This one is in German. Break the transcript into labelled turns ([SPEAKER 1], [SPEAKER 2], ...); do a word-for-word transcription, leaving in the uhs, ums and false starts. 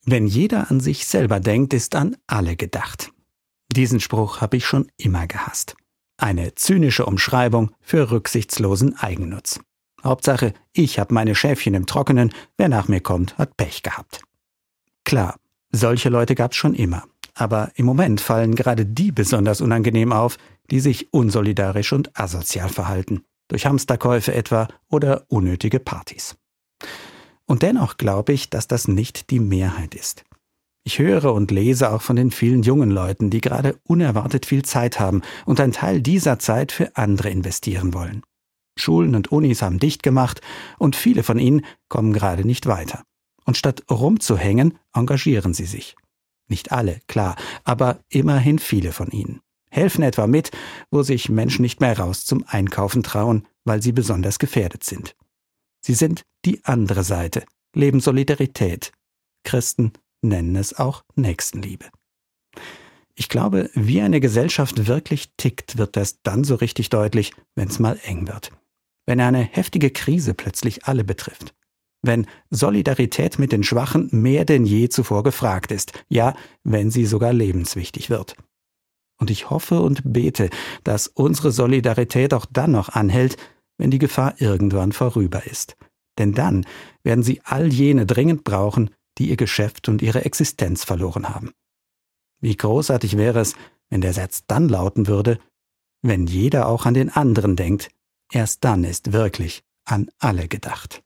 [SPEAKER 1] Wenn jeder an sich selber denkt, ist an alle gedacht. Diesen Spruch habe ich schon immer gehasst. Eine zynische Umschreibung für rücksichtslosen Eigennutz. Hauptsache, ich habe meine Schäfchen im Trockenen, wer nach mir kommt, hat Pech gehabt. Klar, solche Leute gab's schon immer. Aber im Moment fallen gerade die besonders unangenehm auf, die sich unsolidarisch und asozial verhalten. Durch Hamsterkäufe etwa oder unnötige Partys. Und dennoch glaube ich, dass das nicht die Mehrheit ist. Ich höre und lese auch von den vielen jungen Leuten, die gerade unerwartet viel Zeit haben und einen Teil dieser Zeit für andere investieren wollen. Schulen und Unis haben dicht gemacht und viele von ihnen kommen gerade nicht weiter. Und statt rumzuhängen, engagieren sie sich. Nicht alle, klar, aber immerhin viele von ihnen. Helfen etwa mit, wo sich Menschen nicht mehr raus zum Einkaufen trauen, weil sie besonders gefährdet sind. Sie sind die andere Seite, leben Solidarität. Christen nennen es auch Nächstenliebe. Ich glaube, wie eine Gesellschaft wirklich tickt, wird das dann so richtig deutlich, wenn es mal eng wird. Wenn eine heftige Krise plötzlich alle betrifft. Wenn Solidarität mit den Schwachen mehr denn je zuvor gefragt ist. Ja, wenn sie sogar lebenswichtig wird. Und ich hoffe und bete, dass unsere Solidarität auch dann noch anhält, wenn die Gefahr irgendwann vorüber ist. Denn dann werden sie all jene dringend brauchen, die ihr Geschäft und ihre Existenz verloren haben. Wie großartig wäre es, wenn der Satz dann lauten würde, wenn jeder auch an den anderen denkt, erst dann ist wirklich an alle gedacht.